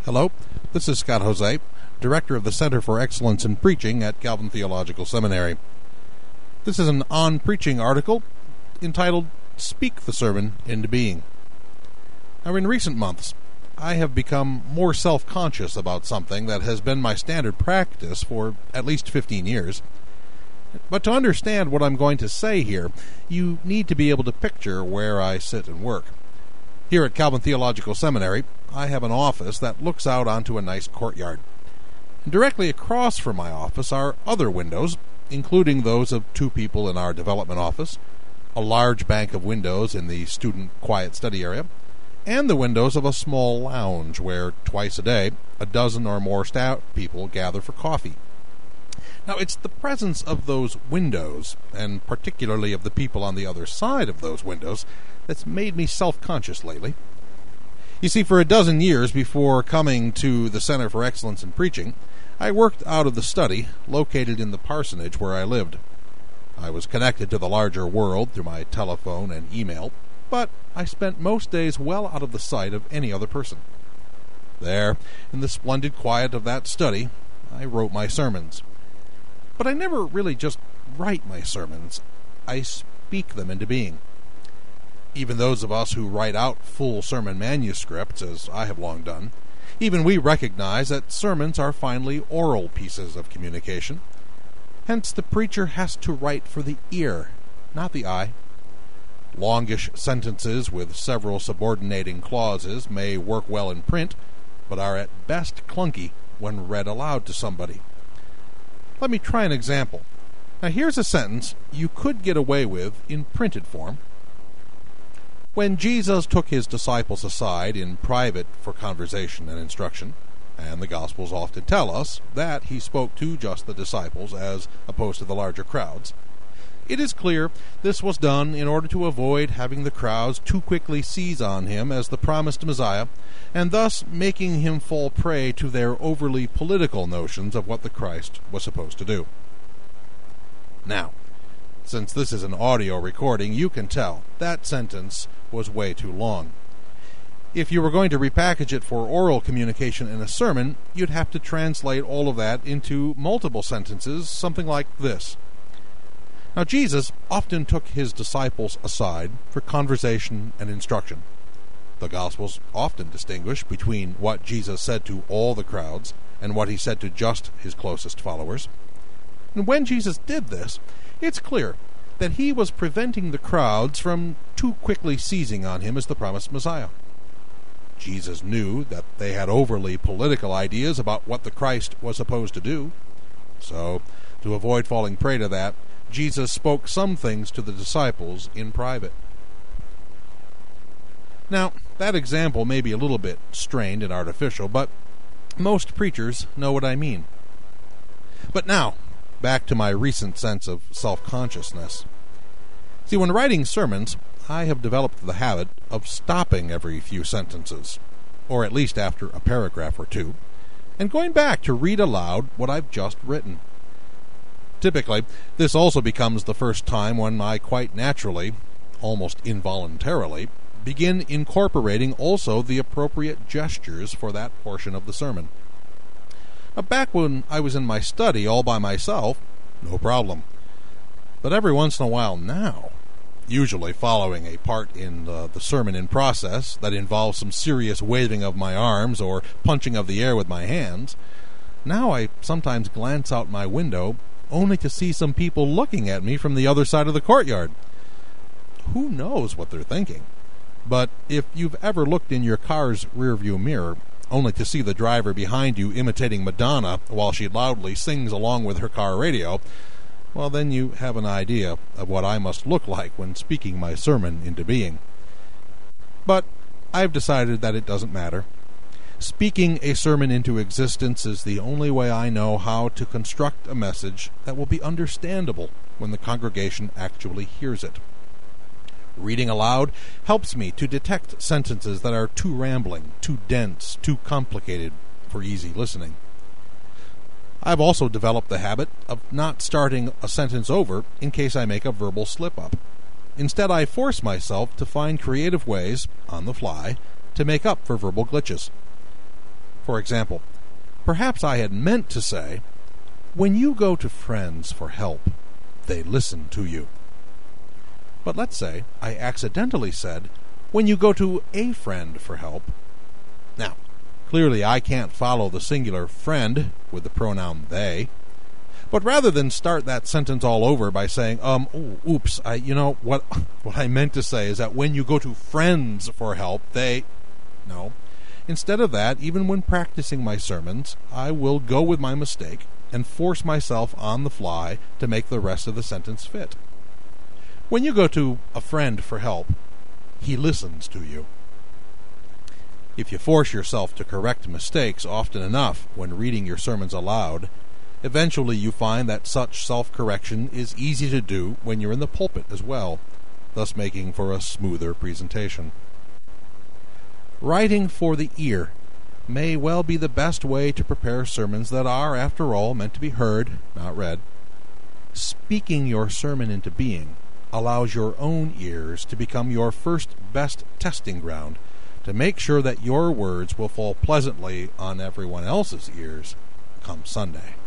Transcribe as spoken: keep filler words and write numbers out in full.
Hello, this is Scott Jose, Director of the Center for Excellence in Preaching at Calvin Theological Seminary. This is an On Preaching article entitled, Speak the Sermon into Being. Now, in recent months, I have become more self-conscious about something that has been my standard practice for at least fifteen years. But to understand what I'm going to say here, you need to be able to picture where I sit and work. Here at Calvin Theological Seminary, I have an office that looks out onto a nice courtyard. And directly across from my office are other windows, including those of two people in our development office, a large bank of windows in the student quiet study area, and the windows of a small lounge where, twice a day, a dozen or more staff people gather for coffee. Now, it's the presence of those windows, and particularly of the people on the other side of those windows, that's made me self-conscious lately. You see, for a dozen years before coming to the Center for Excellence in Preaching, I worked out of the study located in the parsonage where I lived. I was connected to the larger world through my telephone and email, but I spent most days well out of the sight of any other person. There, in the splendid quiet of that study, I wrote my sermons. But I never really just write my sermons. I speak them into being. Even those of us who write out full sermon manuscripts, as I have long done, even we recognize that sermons are finally oral pieces of communication. Hence, the preacher has to write for the ear, not the eye. Longish sentences with several subordinating clauses may work well in print, but are at best clunky when read aloud to somebody. Let me try an example. Now, here's a sentence you could get away with in printed form. When Jesus took his disciples aside in private for conversation and instruction, and the Gospels often tell us that he spoke to just the disciples as opposed to the larger crowds, it is clear this was done in order to avoid having the crowds too quickly seize on him as the promised Messiah, and thus making him fall prey to their overly political notions of what the Christ was supposed to do. Now, since this is an audio recording, you can tell that sentence was way too long. If you were going to repackage it for oral communication in a sermon, you'd have to translate all of that into multiple sentences, something like this. Now, Jesus often took his disciples aside for conversation and instruction. The Gospels often distinguish between what Jesus said to all the crowds and what he said to just his closest followers. And when Jesus did this, it's clear that he was preventing the crowds from too quickly seizing on him as the promised Messiah. Jesus knew that they had overly political ideas about what the Christ was supposed to do. So, to avoid falling prey to that, Jesus spoke some things to the disciples in private. Now, that example may be a little bit strained and artificial, but most preachers know what I mean. But now, back to my recent sense of self-consciousness. See, when writing sermons, I have developed the habit of stopping every few sentences, or at least after a paragraph or two, and going back to read aloud what I've just written. Typically, this also becomes the first time when I quite naturally, almost involuntarily, begin incorporating also the appropriate gestures for that portion of the sermon. Now, back when I was in my study all by myself, no problem. But every once in a while now, usually following a part in the, the sermon in process that involves some serious waving of my arms or punching of the air with my hands, now I sometimes glance out my window only to see some people looking at me from the other side of the courtyard. Who knows what they're thinking? But if you've ever looked in your car's rearview mirror, only to see the driver behind you imitating Madonna while she loudly sings along with her car radio, well, then you have an idea of what I must look like when speaking my sermon into being. But I've decided that it doesn't matter. Speaking a sermon into existence is the only way I know how to construct a message that will be understandable when the congregation actually hears it. Reading aloud helps me to detect sentences that are too rambling, too dense, too complicated for easy listening. I've also developed the habit of not starting a sentence over in case I make a verbal slip-up. Instead, I force myself to find creative ways, on the fly, to make up for verbal glitches. For example, perhaps I had meant to say, when you go to friends for help, they listen to you. But let's say I accidentally said, when you go to a friend for help. Now, clearly I can't follow the singular friend with the pronoun they. But rather than start that sentence all over by saying, um, oh, oops, I, you know, what, what I meant to say is that when you go to friends for help, they... No. Instead of that, even when practicing my sermons, I will go with my mistake and force myself on the fly to make the rest of the sentence fit. When you go to a friend for help, he listens to you. If you force yourself to correct mistakes often enough when reading your sermons aloud, eventually you find that such self-correction is easy to do when you're in the pulpit as well, thus making for a smoother presentation. Writing for the ear may well be the best way to prepare sermons that are, after all, meant to be heard, not read. Speaking your sermon into being allows your own ears to become your first best testing ground to make sure that your words will fall pleasantly on everyone else's ears come Sunday.